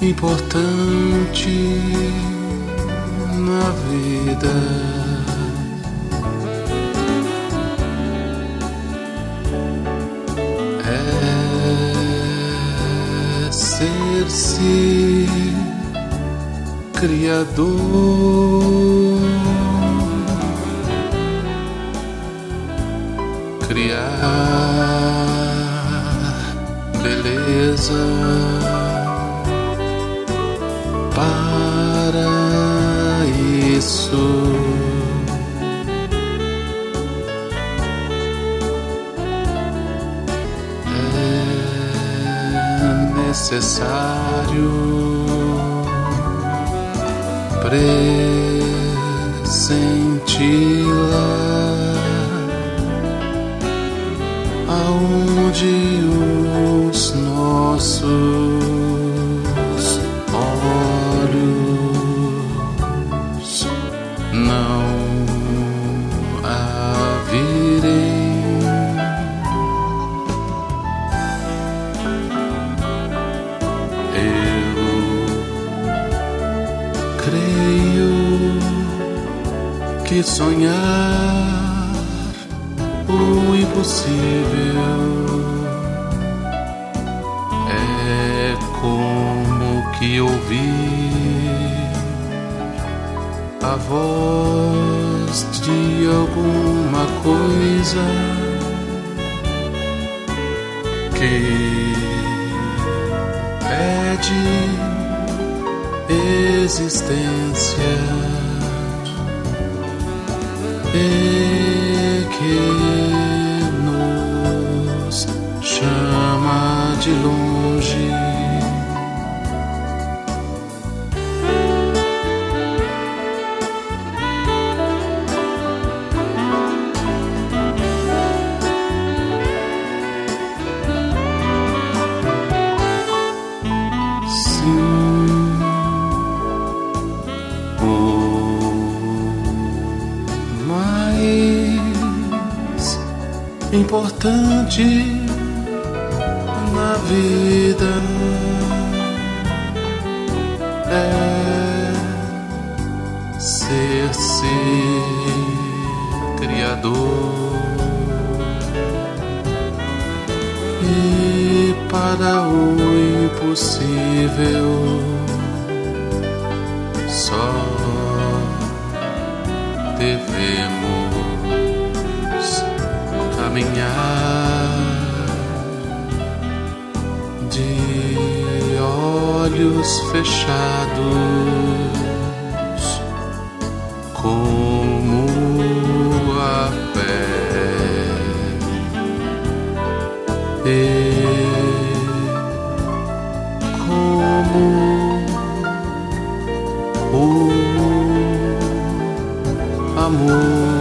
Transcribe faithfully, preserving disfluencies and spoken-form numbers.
importante na vida. É ser-se criador, criar beleza para isso. É necessário pressenti-la aonde os nossos olhos não a virem. Eu creio que sonhar o impossível é como que ouvir a voz de alguma coisa que pede existência e que nos chama de longe. Sim, o mais importante na vida é ser-se criador, e para o impossível só devemos caminhar de olhos fechados, como a fé, e como o amor.